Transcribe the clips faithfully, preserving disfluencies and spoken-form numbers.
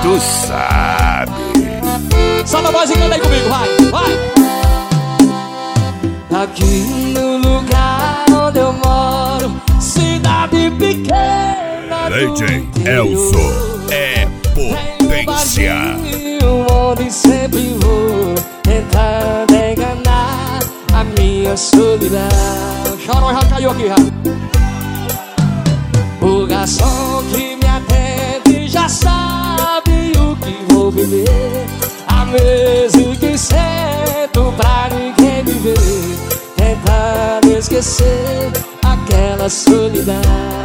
tu sabe. Solta a voz e canta aí comigo, vai, vai. Aqui no lugar onde eu moro, cidade pequena D J Elzo é potência. Onde sempre vou tentando enganar a minha solidão. Chorão já caiu aqui, já. O garçom que me atende já sabe o que vou beber. A mesa que sento pra ninguém me ver, tentando esquecer aquela solidão.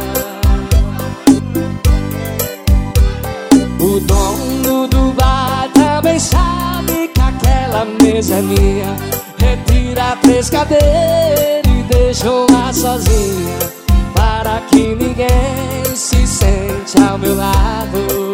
O dono do bar também sabe que aquela mesa é minha. Retira três cadeiras e deixa lá sozinha, para que ninguém se sente ao meu lado.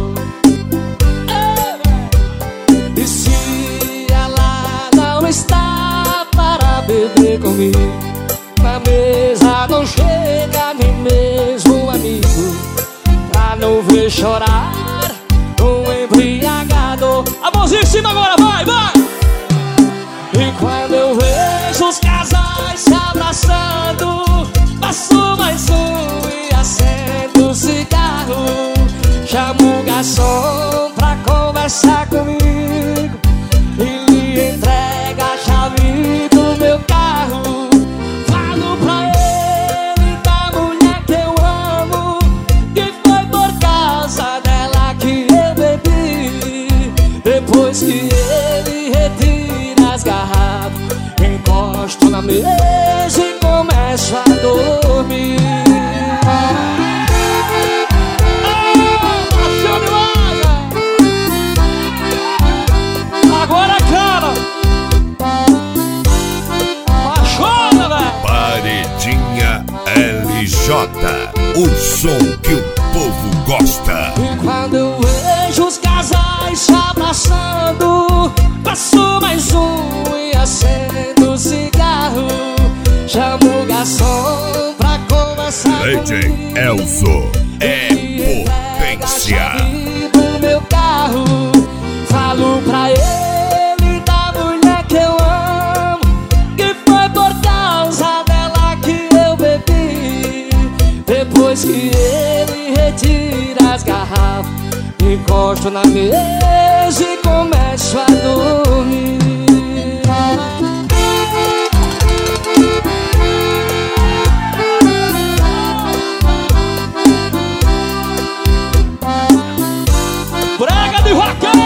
E se ela não está para beber comigo, na mesa não chega nem mesmo um amigo, pra não ver chorar um embriagado. A mãozinha em cima agora, vai, vai! E quando eu vejo os casais se abraçando, passo mais um e acendo o cigarro. Chamo o garçom pra conversar comigo e lhe entrega a chave do meu carro. Falo pra ele da mulher que eu amo, que foi por causa dela que eu bebi. Depois que ele retira as garrafas, encosto na mesa e começo a dormir. Agora, cara, apaixona, velho. Paredinha L J, o som que o povo gosta. E quando eu vejo os casais se abraçando, passo mais um e acendo o cigarro. Chamo o garçom pra conversar D J comigo. Elzo é potência. Do meu carro, falo pra ele da mulher que eu amo, que foi por causa dela que eu bebi. Depois que ele retira as garrafas, encosto na mesa e começo a dormir. Brega de vaca!